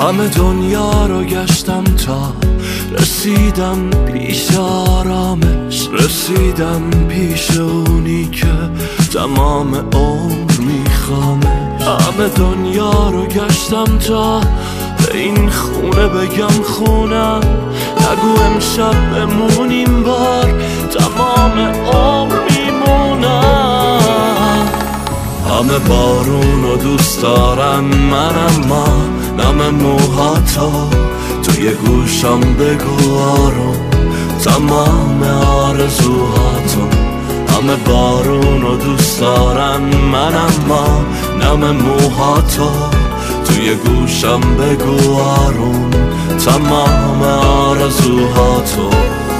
همه دنیا رو گشتم تا رسیدم پیش آرامش، رسیدم پیش اونی که تمام عمر میخوامش. همه دنیا رو گشتم تا به این خونه بگم خونم، نگو امشب بمونیم بار تمام عمر میمونم. همه بارون رو دوست دارن من، اما نم موهاتو توی گوشم بگو آروم تمام آرزوهاتو. همه بارون رو دوست دارن من، اما نم موهاتو توی گوشم بگو آروم تمام آرزوهاتو.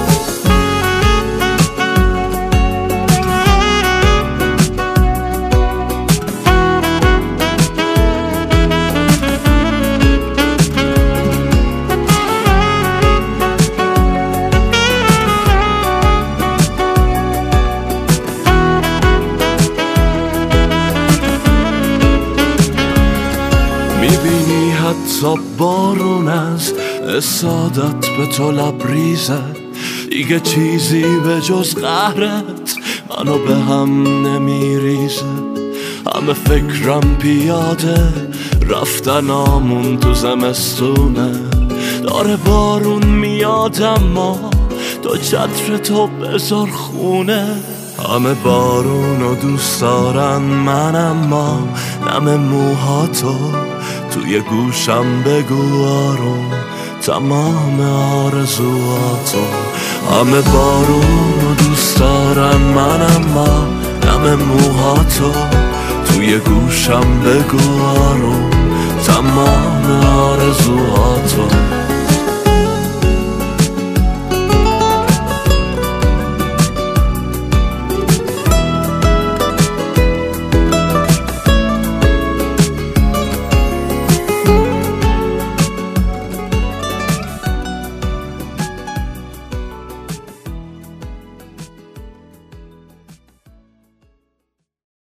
میبینی حتی بارون از اسادت به تو لبریزه، دیگه چیزی به جز قهرت منو به هم نمیریزه. همه فکرم پیاده رفتنامون تو زمستونه، داره بارون میاد اما تو چتر تو بذار خونه. همه بارون رو دوست دارن من، اما نم موهاتو توی گوشم بگو آروم تمام آرزوهاتو. همه بارون رو دوست دارن من، اما نم موهاتو توی گوشم بگو آروم تمام آرزوهاتو.